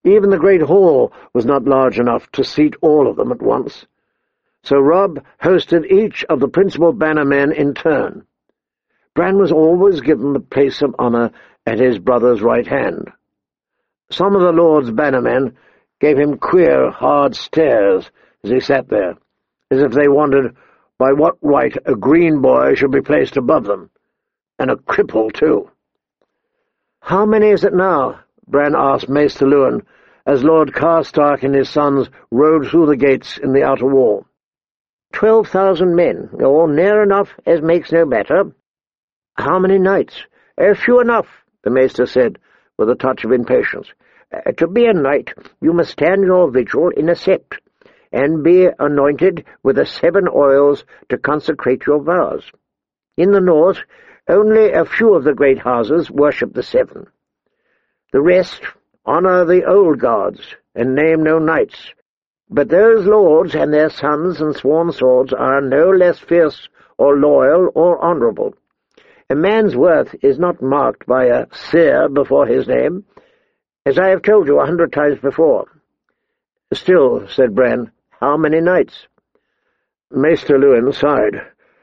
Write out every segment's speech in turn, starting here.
Even the great hall was not large enough to seat all of them at once. So Robb hosted each of the principal bannermen in turn. Bran was always given the place of honour at his brother's right hand. Some of the Lord's bannermen gave him queer, hard stares as he sat there, as if they wondered by what right a green boy should be placed above them, and a cripple, too. "How many is it now?" Bran asked Maester Luwin, as Lord Karstark and his sons rode through the gates in the outer wall. 12,000 men, or near enough, as makes no matter." "How many knights?" "Few enough," the Maester said, with a touch of impatience. "To be a knight, you must stand your vigil in a sept, and be anointed with the 7 oils to consecrate your vows. In the north, only a few of the great houses worship the 7. The rest honour the old gods, and name no knights. But those lords and their sons and sworn swords are no less fierce or loyal or honourable. A man's worth is not marked by a seer before his name, as I have told you 100 times before." "Still," said Bran, "how many knights?" Maester Luwin sighed.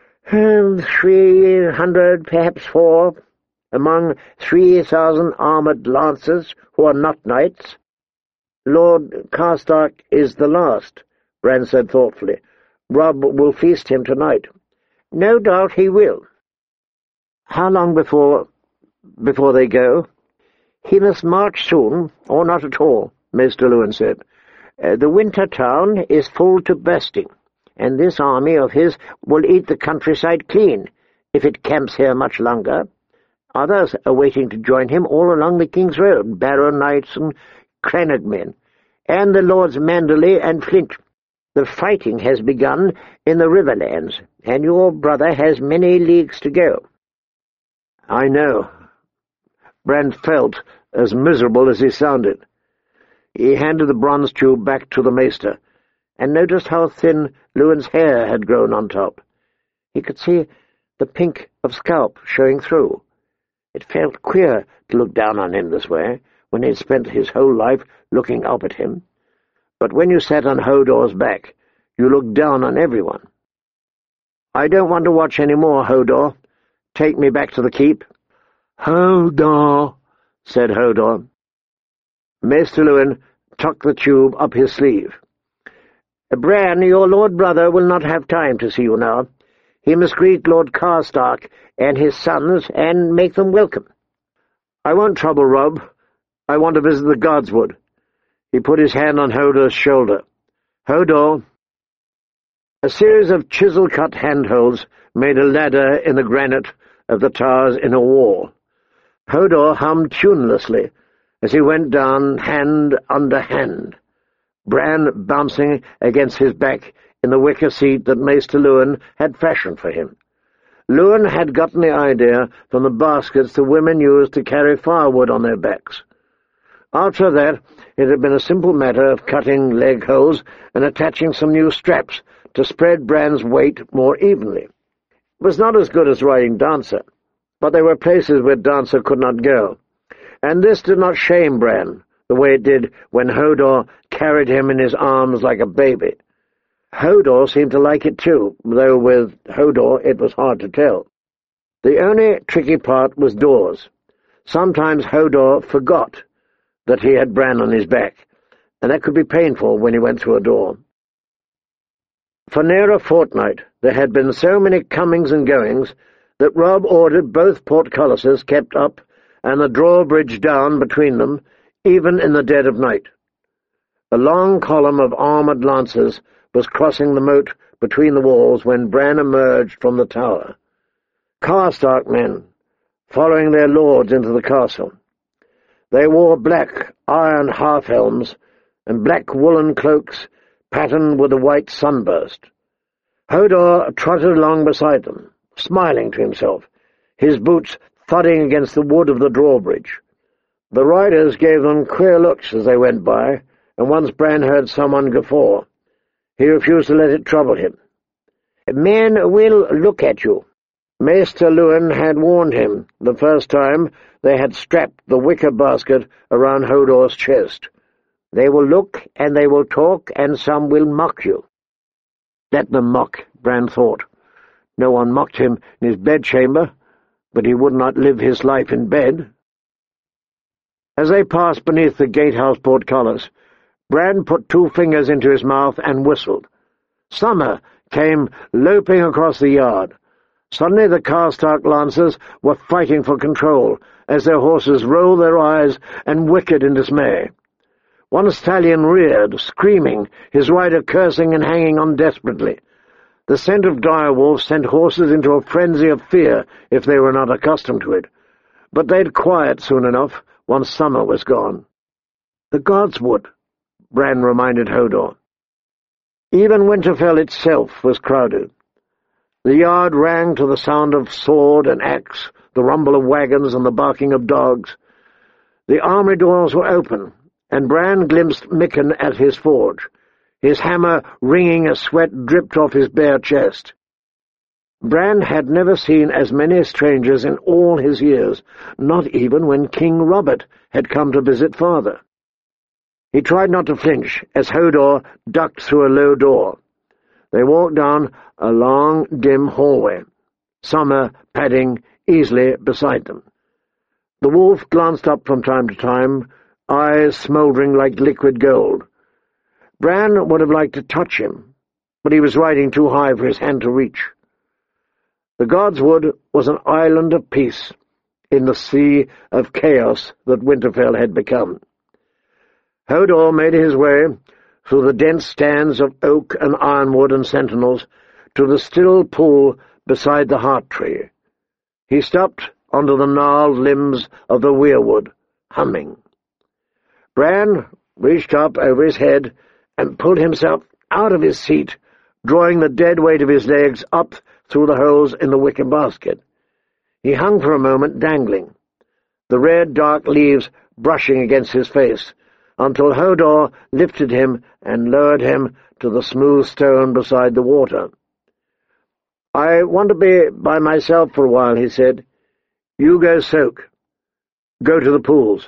300, perhaps 4, among 3,000 armoured lancers who are not knights." "Lord Karstark is the last," Bran said thoughtfully. "Robb will feast him tonight." "No doubt he will." "How long before they go?" "He must march soon, or not at all," Maester Luwin said. "The winter town is full to bursting, and this army of his will eat the countryside clean, if it camps here much longer. Others are waiting to join him all along the King's Road, Barrow Knights and Crannog men, and the Lords Manderley and Flint. The fighting has begun in the Riverlands, and your brother has many leagues to go." "I know." Bran felt as miserable as he sounded. He handed the bronze tube back to the Maester, and noticed how thin Luwin's hair had grown on top. He could see the pink of scalp showing through. It felt queer to look down on him this way, when he had spent his whole life looking up at him. But when you sat on Hodor's back, you looked down on everyone. "I don't want to watch any more, Hodor. Take me back to the keep." "Hodor," said Hodor. Maester Luwin tucked the tube up his sleeve. "Bran, your lord brother will not have time to see you now. He must greet Lord Karstark and his sons, and make them welcome." "I won't trouble Robb. I want to visit the Godswood." He put his hand on Hodor's shoulder. "Hodor." A series of chisel-cut handholds made a ladder in the granite of the tower's inner wall. Hodor hummed tunelessly as he went down hand under hand, Bran bouncing against his back in the wicker seat that Maester Luwin had fashioned for him. Luwin had gotten the idea from the baskets the women used to carry firewood on their backs. After that, it had been a simple matter of cutting leg holes and attaching some new straps to spread Bran's weight more evenly. It was not as good as riding Dancer, but there were places where Dancer could not go, and this did not shame Bran, the way it did when Hodor carried him in his arms like a baby. Hodor seemed to like it too, though with Hodor it was hard to tell. The only tricky part was doors. Sometimes Hodor forgot that he had Bran on his back, and that could be painful when he went through a door. For near a fortnight there had been so many comings and goings that Robb ordered both portcullises kept up and the drawbridge down between them, even in the dead of night. A long column of armoured lancers was crossing the moat between the walls when Bran emerged from the tower. Karstark men, following their lords into the castle. They wore black iron half-helms and black woolen cloaks patterned with a white sunburst. Hodor trotted along beside them, smiling to himself, his boots thudding against the wood of the drawbridge. The riders gave them queer looks as they went by, and once Bran heard someone guffaw. He refused to let it trouble him. "Men will look at you." Maester Luwin had warned him the first time they had strapped the wicker basket around Hodor's chest. They will look, and they will talk, and some will mock you. Let them mock, Bran thought. No one mocked him in his bedchamber, but he would not live his life in bed. As they passed beneath the gatehouse portcullis, Bran put 2 fingers into his mouth and whistled. Summer came loping across the yard. Suddenly the Karstark lancers were fighting for control, as their horses rolled their eyes and whickered in dismay. One stallion reared, screaming, his rider cursing and hanging on desperately. The scent of direwolf sent horses into a frenzy of fear if they were not accustomed to it, but they'd quiet soon enough once Summer was gone. The gods would, Bran reminded Hodor. Even Winterfell itself was crowded. The yard rang to the sound of sword and axe, the rumble of wagons and the barking of dogs. The armory doors were open, and Bran glimpsed Mikken at his forge, his hammer ringing as sweat dripped off his bare chest. Bran had never seen as many strangers in all his years, not even when King Robert had come to visit father. He tried not to flinch as Hodor ducked through a low door. They walked down a long, dim hallway, Summer padding easily beside them. The wolf glanced up from time to time, eyes smouldering like liquid gold. Bran would have liked to touch him, but he was riding too high for his hand to reach. The Godswood was an island of peace in the sea of chaos that Winterfell had become. Hodor made his way through the dense stands of oak and ironwood and sentinels to the still pool beside the heart tree. He stopped under the gnarled limbs of the weirwood, humming. Bran reached up over his head and pulled himself out of his seat, drawing the dead weight of his legs up through the holes in the wicker basket. He hung for a moment dangling, the red, dark leaves brushing against his face, until Hodor lifted him and lowered him to the smooth stone beside the water. "I want to be by myself for a while," he said. "You go soak. Go to the pools."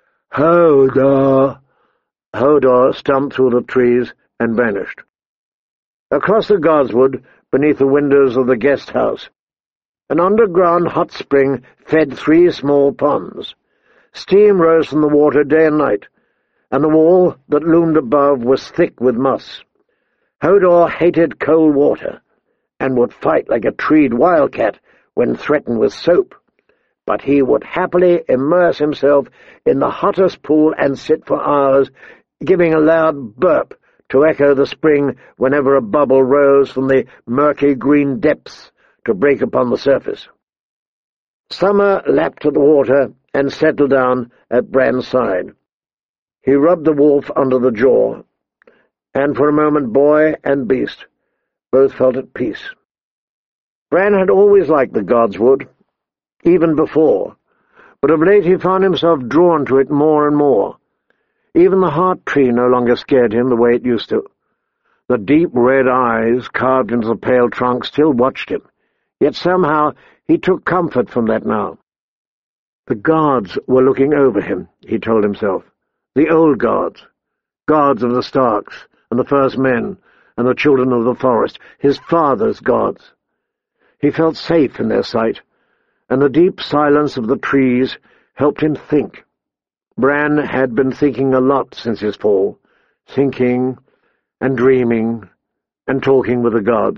"Hodor!" Hodor stumped through the trees and vanished. Across the Godswood, beneath the windows of the guest house, an underground hot spring fed 3 small ponds. Steam rose from the water day and night, and the wall that loomed above was thick with moss. Hodor hated cold water, and would fight like a treed wildcat when threatened with soap, but he would happily immerse himself in the hottest pool and sit for hours, giving a loud burp to echo the spring whenever a bubble rose from the murky green depths to break upon the surface. Summer lapped at the water and settled down at Bran's side. He rubbed the wolf under the jaw, and for a moment boy and beast both felt at peace. Bran had always liked the Godswood, even before, but of late he found himself drawn to it more and more. Even the heart tree no longer scared him the way it used to. The deep red eyes carved into the pale trunk still watched him, yet somehow he took comfort from that now. The gods were looking over him, he told himself. The old gods, gods of the Starks, and the first men, and the children of the forest, his father's gods. He felt safe in their sight, and the deep silence of the trees helped him think. Bran had been thinking a lot since his fall, thinking and dreaming and talking with the gods.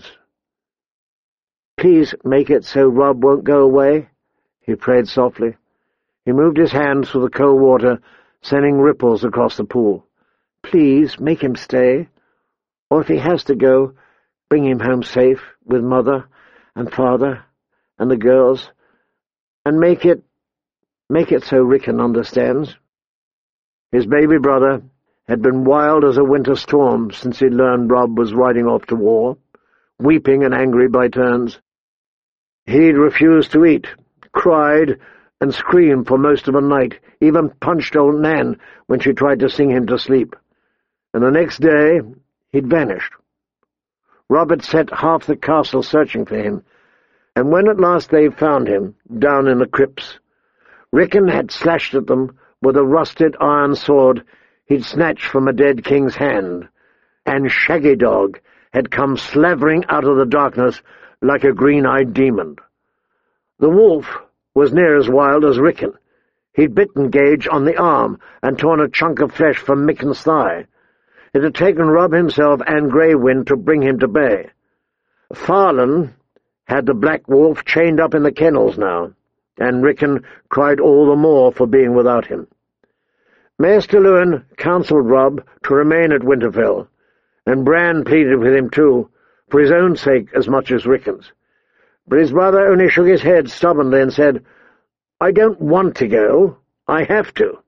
"Please make it so Robb won't go away," he prayed softly. He moved his hand through the cold water, sending ripples across the pool. "Please make him stay, or if he has to go, bring him home safe with Mother and Father and the girls, and make it so Rickon understands." His baby brother had been wild as a winter storm since he learned Robb was riding off to war, weeping and angry by turns. He'd refused to eat, cried, and screamed for most of the night, even punched old Nan when she tried to sing him to sleep. And the next day he'd vanished. Robb had set half the castle searching for him, and when at last they found him, down in the crypts, Rickon had slashed at them with a rusted iron sword he'd snatched from a dead king's hand, and Shaggy Dog had come slavering out of the darkness like a green-eyed demon. The wolf was near as wild as Rickon. He'd bitten Gage on the arm and torn a chunk of flesh from Micken's thigh. It had taken Rob himself and Grey Wind to bring him to bay. Farlan had the black wolf chained up in the kennels now, and Rickon cried all the more for being without him. Maester Lewin counselled Rob to remain at Winterfell, and Bran pleaded with him too, for his own sake as much as Rickon's. But his brother only shook his head stubbornly and said, "I don't want to go. I have to."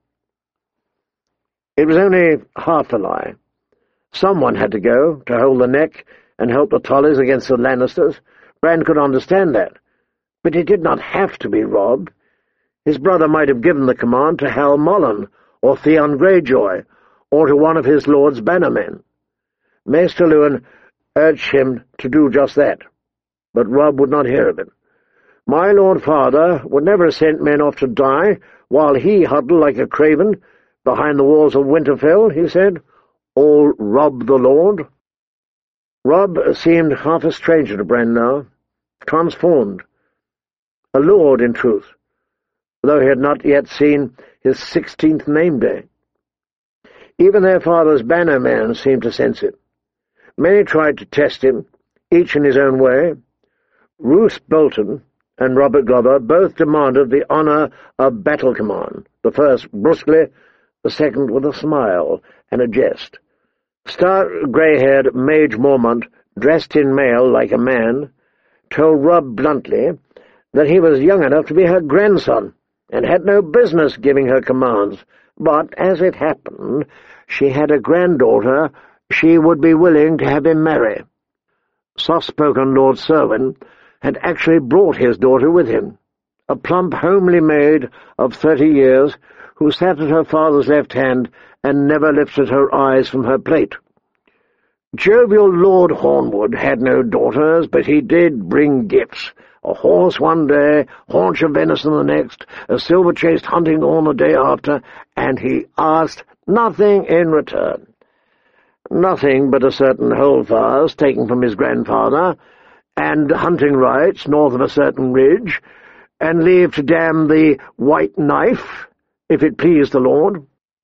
It was only half a lie. Someone had to go, to hold the neck and help the Tullys against the Lannisters. Bran could understand that. But it did not have to be Rob. His brother might have given the command to Hal Mullen, or Theon Greyjoy, or to one of his lord's bannermen. Maester Lewin urged him to do just that, but Rob would not hear of it. My lord father would never have sent men off to die while he huddled like a craven behind the walls of Winterfell, he said. All Rob the Lord. Rob seemed half a stranger to Bran now, transformed. A lord, in truth, though he had not yet seen his 16th name day. Even their father's bannermen seemed to sense it. Many tried to test him, each in his own way. Roose Bolton and Robert Glover both demanded the honour of battle command, the first brusquely, the second with a smile and a jest. Stout grey-haired Mage Mormont, dressed in mail like a man, told Rob bluntly that he was young enough to be her grandson, and had no business giving her commands, but, as it happened, she had a granddaughter she would be willing to have him marry. Soft-spoken Lord Serwyn had actually brought his daughter with him, a plump, homely maid of 30 years, who sat at her father's left hand and never lifted her eyes from her plate. Jovial Lord Hornwood had no daughters, but he did bring gifts. A horse one day, haunch of venison the next, a silver-chased hunting horn the day after, and he asked nothing in return. Nothing but a certain holdfast taken from his grandfather, and hunting rights north of a certain ridge, and leave to dam the White Knife, if it pleased the Lord.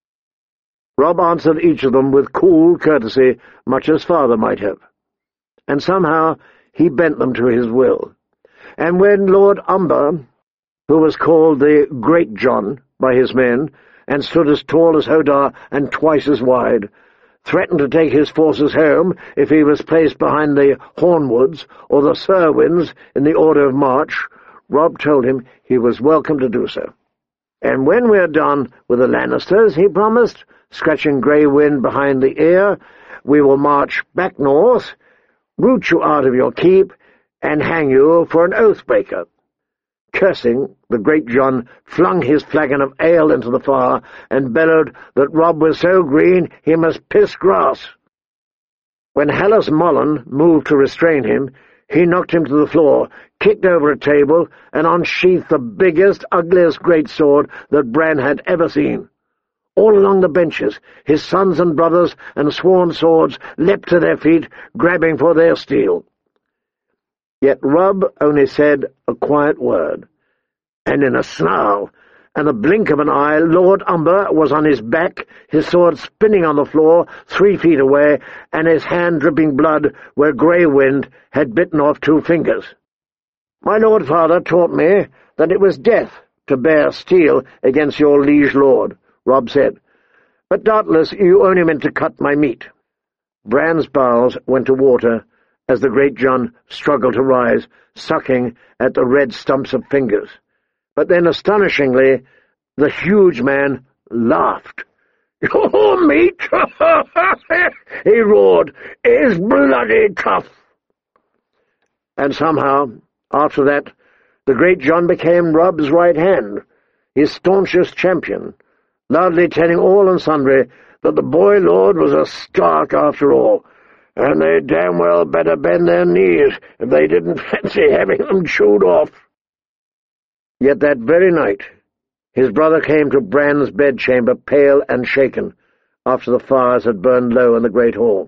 Rob answered each of them with cool courtesy, much as father might have, and somehow he bent them to his will. And when Lord Umber, who was called the Great John by his men, and stood as tall as Hodar and twice as wide, threatened to take his forces home if he was placed behind the Hornwoods or the Serwyns in the order of march, Rob told him he was welcome to do so. And when we're done with the Lannisters, he promised, scratching Grey Wind behind the ear, we will march back north, root you out of your keep, and hang you for an oath-breaker. Cursing, the Great John flung his flagon of ale into the fire and bellowed that Rob was so green he must piss grass. When Hallis Mullen moved to restrain him, he knocked him to the floor, kicked over a table, and unsheathed the biggest, ugliest greatsword that Bran had ever seen. All along the benches, his sons and brothers and sworn swords leapt to their feet, grabbing for their steel. Yet Rob only said a quiet word, and in a snarl and the blink of an eye, Lord Umber was on his back, his sword spinning on the floor 3 feet away, and his hand dripping blood where Grey Wind had bitten off 2 fingers. My lord father taught me that it was death to bear steel against your liege lord, Rob said, but doubtless you only meant to cut my meat. Bran's bowels went to water as the Great John struggled to rise, sucking at the red stumps of fingers. But then, astonishingly, the huge man laughed. "Your meat," he roared, "is bloody tough." And somehow, after that, the Great John became Rob's right hand, his staunchest champion, loudly telling all and sundry that the boy lord was a Stark after all, and they damn well better bend their knees if they didn't fancy having them chewed off. Yet that very night his brother came to Bran's bedchamber pale and shaken, after the fires had burned low in the great hall.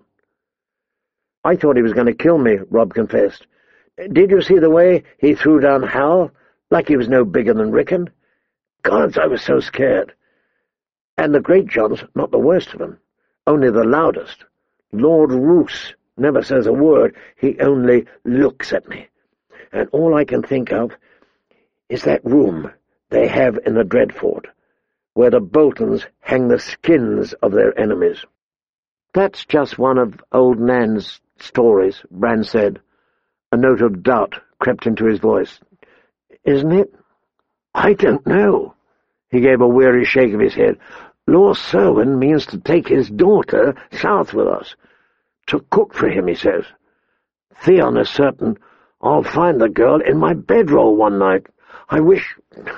"I thought he was going to kill me," Rob confessed. "Did you see the way he threw down Hal, like he was no bigger than Rickon? Gods, I was so scared. And the Great John's not the worst of them, only the loudest. Lord Roose never says a word, he only looks at me. And all I can think of is that room they have in the Dreadfort, where the Boltons hang the skins of their enemies." "That's just one of old Nan's stories," Bran said. A note of doubt crept into his voice. "Isn't it?" "I don't know." He gave a weary shake of his head. "Lord Selwyn means to take his daughter south with us. To cook for him, he says. Theon is certain I'll find the girl in my bedroll one night. I wish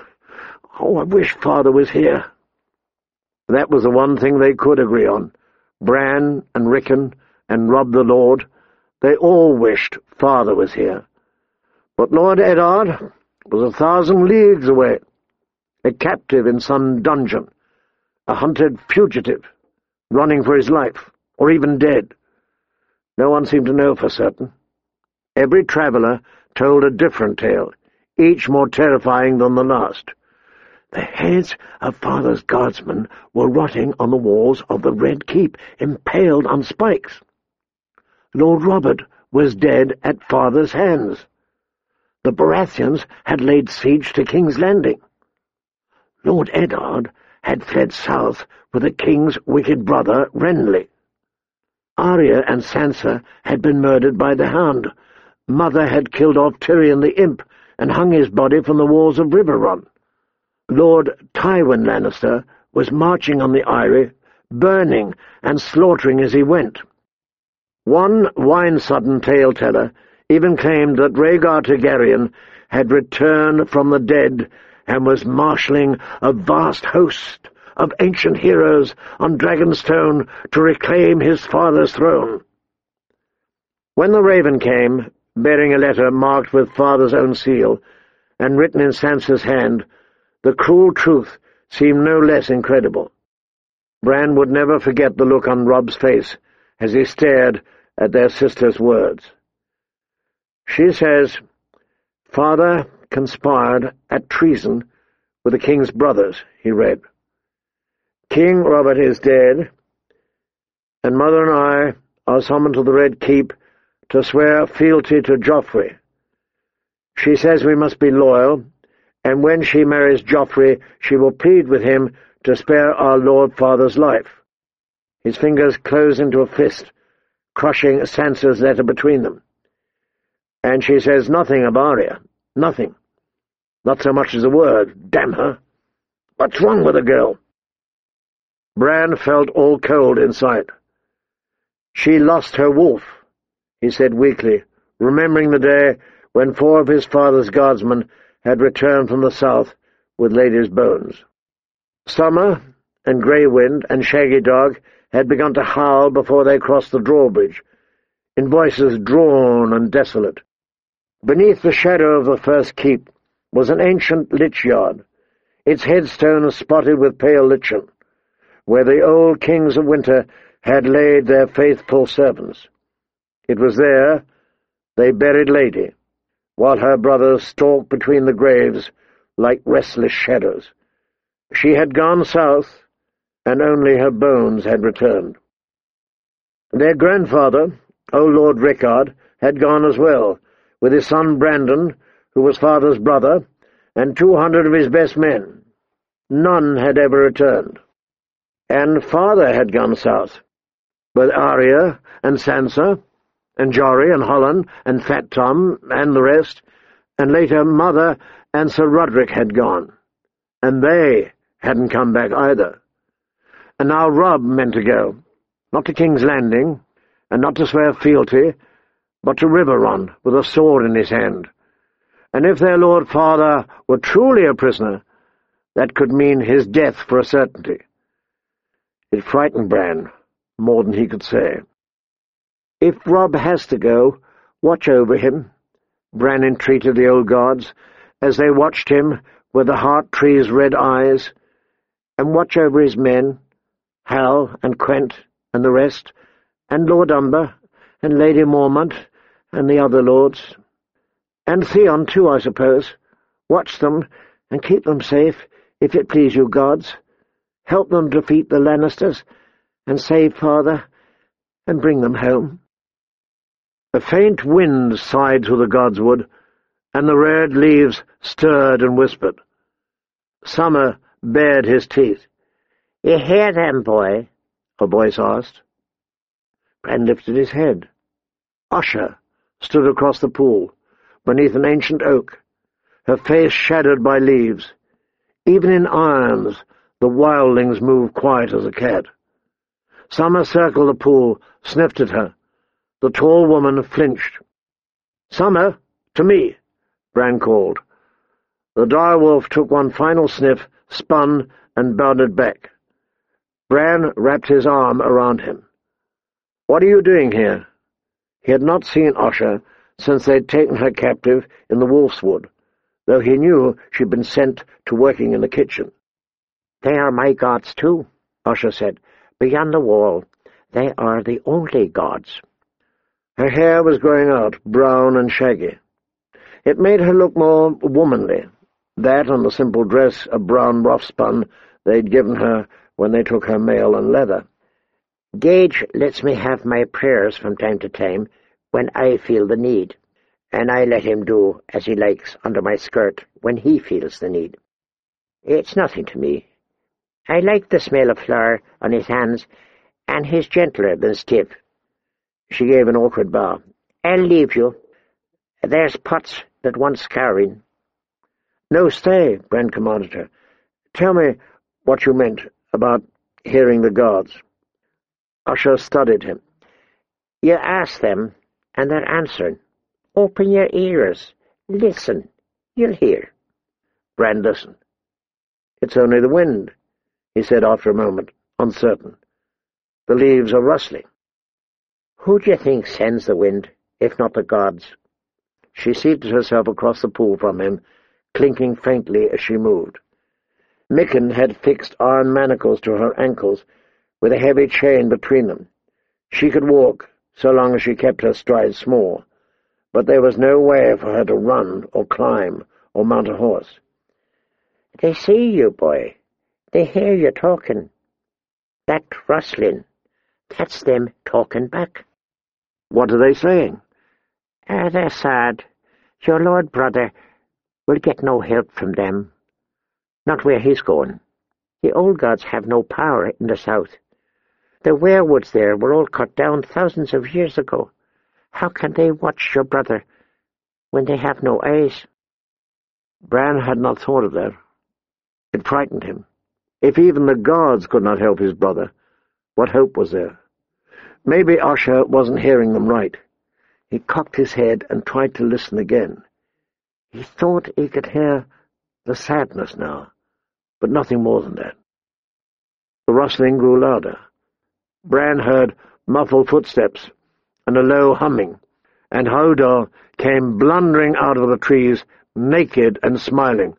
Father was here." That was the one thing they could agree on. Bran and Rickon and Rob the Lord, they all wished Father was here. But Lord Eddard was 1,000 leagues away, a captive in some dungeon, a hunted fugitive, running for his life, or even dead. No one seemed to know for certain. Every traveller told a different tale, each more terrifying than the last. The heads of Father's guardsmen were rotting on the walls of the Red Keep, impaled on spikes. Lord Robert was dead at Father's hands. The Baratheons had laid siege to King's Landing. Lord Eddard had fled south with the king's wicked brother, Renly. Arya and Sansa had been murdered by the Hound. Mother had killed off Tyrion the Imp and hung his body from the walls of Riverrun. Lord Tywin Lannister was marching on the Eyrie, burning and slaughtering as he went. One wine-sodden tale-teller even claimed that Rhaegar Targaryen had returned from the dead and was marshalling a vast host of ancient heroes on Dragonstone to reclaim his father's throne. When the Raven came, bearing a letter marked with Father's own seal, and written in Sansa's hand, the cruel truth seemed no less incredible. Bran would never forget the look on Rob's face as he stared at their sister's words. She says, "Father conspired at treason with the king's brothers," he read. "King Robert is dead, and Mother and I are summoned to the Red Keep to swear fealty to Joffrey. She says we must be loyal, and when she marries Joffrey, she will plead with him to spare our Lord Father's life." His fingers closed into a fist, crushing Sansa's letter between them. "And she says nothing of Arya. Nothing. Not so much as a word. Damn her. What's wrong with the girl?" Bran felt all cold inside. "She lost her wolf," he said weakly, remembering the day when 4 of his father's guardsmen had returned from the south with Lady's bones. Summer and Grey Wind and Shaggy Dog had begun to howl before they crossed the drawbridge, in voices drawn and desolate. Beneath the shadow of the first keep was an ancient lich yard, its headstones spotted with pale lichen, where the old kings of winter had laid their faithful servants. It was there they buried Lady, while her brothers stalked between the graves like restless shadows. She had gone south, and only her bones had returned. Their grandfather, old Lord Rickard, had gone as well, with his son Brandon, who was Father's brother, and 200 of his best men. None had ever returned. And Father had gone south, with Arya and Sansa, and Jory and Holland and Fat Tom and the rest, and later Mother and Sir Roderick had gone, and they hadn't come back either. And now Robb meant to go, not to King's Landing, and not to swear fealty, but to Riverrun with a sword in his hand. And if their Lord Father were truly a prisoner, that could mean his death for a certainty. It frightened Bran more than he could say. "If Robb has to go, watch over him," Bran entreated the old gods, as they watched him with the heart tree's red eyes, "and watch over his men. Hal and Quent and the rest, and Lord Umber, and Lady Mormont, and the other lords. And Theon, too, I suppose. Watch them, and keep them safe, if it please you gods. Help them defeat the Lannisters, and save father, and bring them home. A faint wind sighed through the godswood, and the red leaves stirred and whispered. Summer bared his teeth. "You hear them, boy?" a voice asked. Bran lifted his head. Usha stood across the pool, beneath an ancient oak, her face shadowed by leaves. Even in irons, the wildlings moved quiet as a cat. Summer circled the pool, sniffed at her. The tall woman flinched. "Summer, to me," Bran called. The direwolf took one final sniff, spun, and bounded back. Bran wrapped his arm around him. "What are you doing here?" He had not seen Usha since they'd taken her captive in the Wolfswood, though he knew she'd been sent to working in the kitchen. "They are my gods, too," Usha said. "Beyond the wall, they are the only gods." Her hair was growing out, brown and shaggy. It made her look more womanly, that and the simple dress of brown rough-spun they'd given her when they took her mail and leather. "Gage lets me have my prayers from time to time when I feel the need, and I let him do as he likes under my skirt when he feels the need. It's nothing to me. I like the smell of flour on his hands, and he's gentler than stiff." She gave an awkward bow. "I'll leave you. There's pots that want scouring." "No, stay," Bran commanded her. "Tell me what you meant about hearing the gods." Usha studied him. "You ask them, and they're answering. Open your ears. Listen. You'll hear." Bran listened. "It's only the wind," he said after a moment, uncertain. "The leaves are rustling." "Who do you think sends the wind, if not the gods?" She seated herself across the pool from him, clinking faintly as she moved. Mikken had fixed iron manacles to her ankles, with a heavy chain between them. She could walk, so long as she kept her stride small, but there was no way for her to run or climb or mount a horse. "They see you, boy. They hear you talking. That rustling, that's them talking back." "What are they saying?" They're sad. Your lord brother will get no help from them. Not where he's going. The old gods have no power in the south. The werewoods there were all cut down thousands of years ago. How can they watch your brother when they have no eyes?" Bran had not thought of that. It frightened him. If even the gods could not help his brother, what hope was there? Maybe Usha wasn't hearing them right. He cocked his head and tried to listen again. He thought he could hear the sadness now, but nothing more than that. The rustling grew louder. Bran heard muffled footsteps and a low humming, and Hodor came blundering out of the trees, naked and smiling.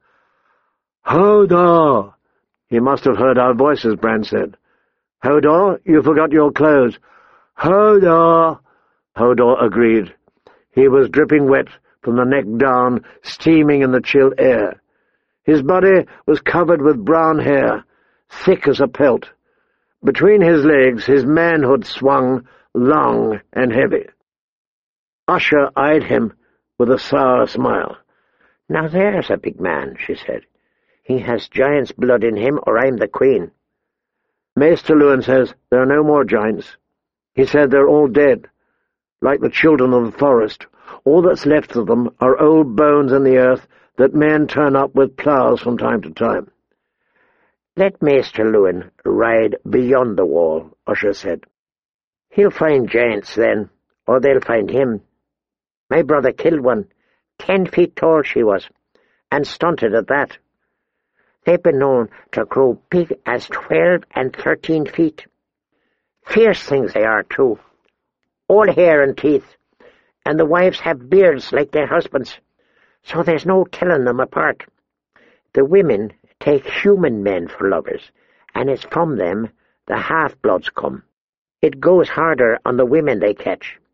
"Hodor!" "He must have heard our voices," Bran said. "Hodor, you forgot your clothes." "Hodor!" Hodor agreed. He was dripping wet from the neck down, steaming in the chill air. His body was covered with brown hair, thick as a pelt. Between his legs his manhood swung, long and heavy. Usha eyed him with a sour smile. "Now there's a big man," she said. "He has giant's blood in him, or I'm the queen." "Maester Luwin says there are no more giants. He said they're all dead, like the children of the forest. All that's left of them are old bones in the earth that men turn up with ploughs from time to time." "Let Maester Luwin ride beyond the wall," Usha said. "He'll find giants then, or they'll find him. My brother killed one, 10 feet tall she was, and stunted at that. They've been known to grow big as 12 and 13 feet. Fierce things they are, too. All hair and teeth, and the wives have beards like their husbands, so there's no telling them apart. The women take human men for lovers, and it's from them the half-bloods come. It goes harder on the women they catch.